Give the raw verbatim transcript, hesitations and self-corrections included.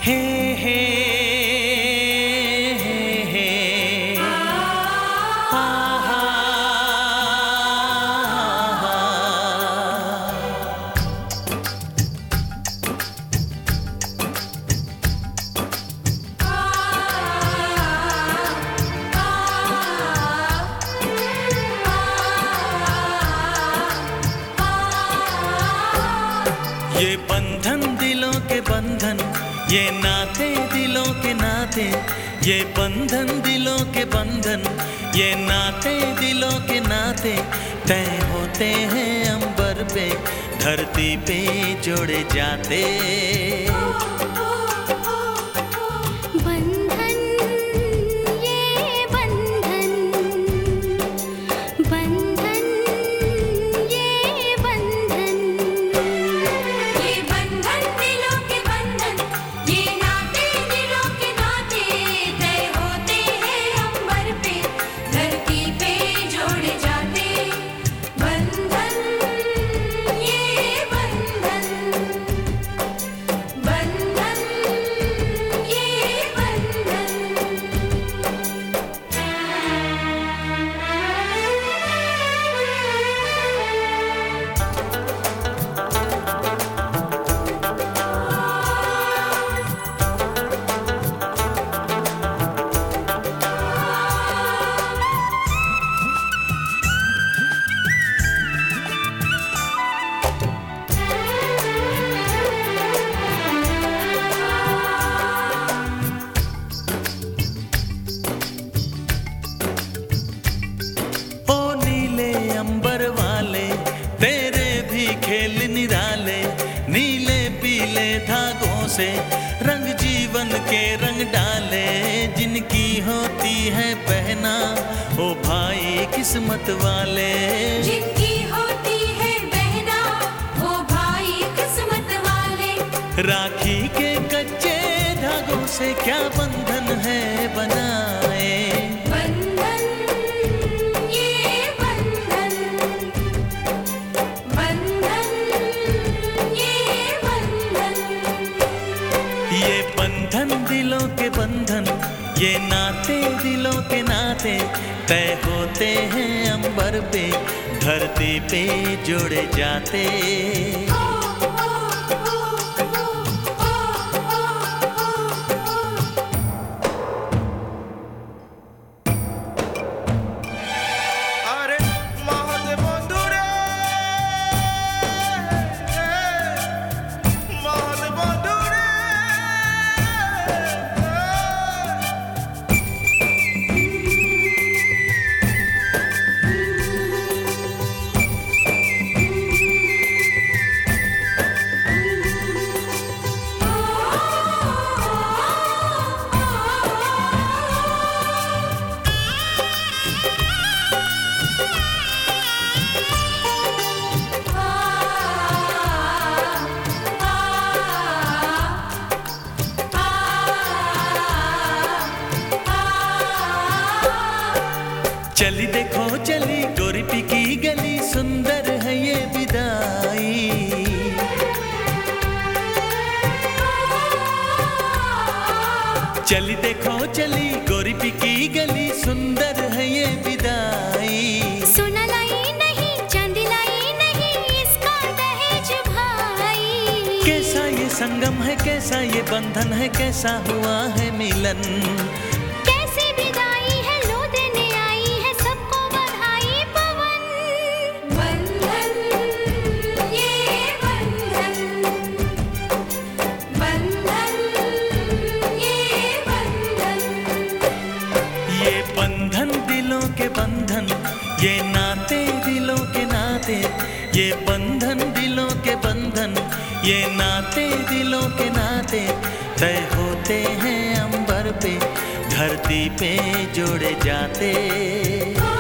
हे हे हे हे हा हा ये बंधन दिलों के बंधन, ये नाते दिलों के नाते, ये बंधन दिलों के बंधन, ये नाते दिलों के नाते तय होते हैं अंबर पे, धरती पे जोड़े जाते। अंबर वाले तेरे भी खेल निराले, नीले पीले धागों से रंग जीवन के रंग डाले, जिनकी होती है पहना ओ भाई किस्मत वाले, जिनकी होती है बहना ओ भाई किस्मत वाले। राखी के कच्चे धागों से क्या बंधन है बनाए, ये बंधन दिलों के बंधन, ये नाते दिलों के नाते तय होते हैं अंबर पे, धरती पे जोड़े जाते। चली देखो चली गोरीपी की गली, सुंदर है ये विदाई, चली देखो चली गोरीपी की गली, सुंदर है ये विदाई। सोना लाई नहीं चांदी लाई नहीं, इसका दहेज भाई। कैसा ये संगम है, कैसा ये बंधन है, कैसा हुआ है मिलन, कैसी विदाई है लो देने आई है सबको बधाई पवन। बंधन ये बंधन, बंधन ये बंधन, ये बंधन दिलों के बंधन, ये नाते दिलों के नाते, ये बंधन दिलों के बंधन, ये नाते दिलों के नाते तय होते हैं अंबर पे, धरती पे जोड़े जाते।